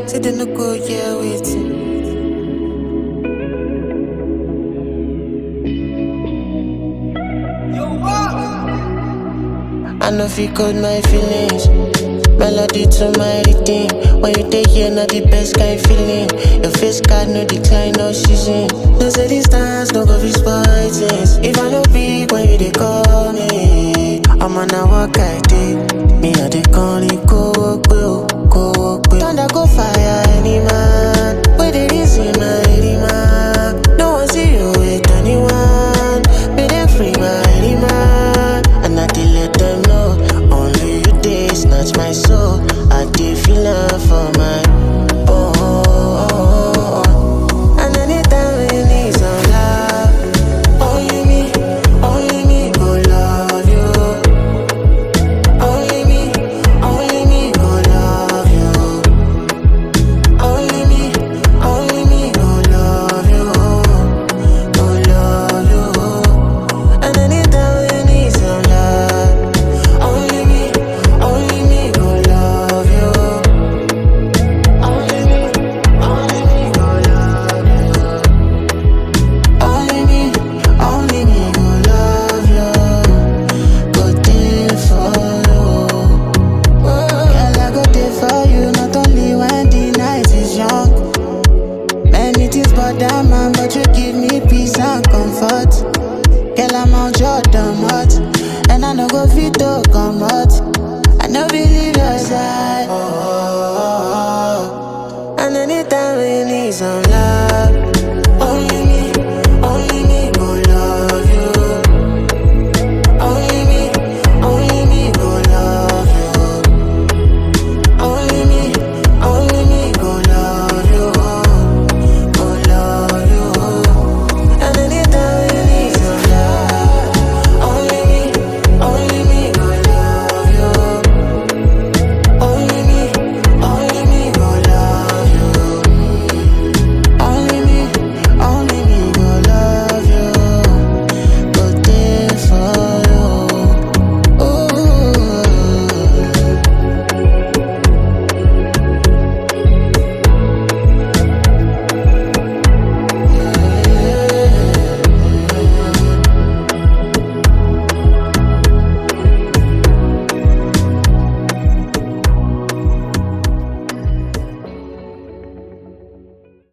Say they no go, yeah, waiting. I know if you got my feelings. Melody to my rhythm. When you take here, not the best kind feeling. Your face card, no decline, no season. No say distance, no go be spoil things. If I no big when you dey call me, I'm on a walk I did. Me I dey call it go work. Thunder go fire any man. Where they reason my man. No one see you with anyone. Make them free my man. And I dey let them know. Only you dey snatch my soul. I dey feel love for my and anytime when you need some love, only me go love you. Only me go love you. Only me go love you. Go love you. And anytime when you need some love, only me go love you. Only me go love you. Only me go love you. Go there for you. Girl, I go there for you, not only when the night is young. Many things bother man, but you give me peace and comfort. Girl, I'm out Jordan hot, and I no go fit to come out. I no believe your side. And anytime we need some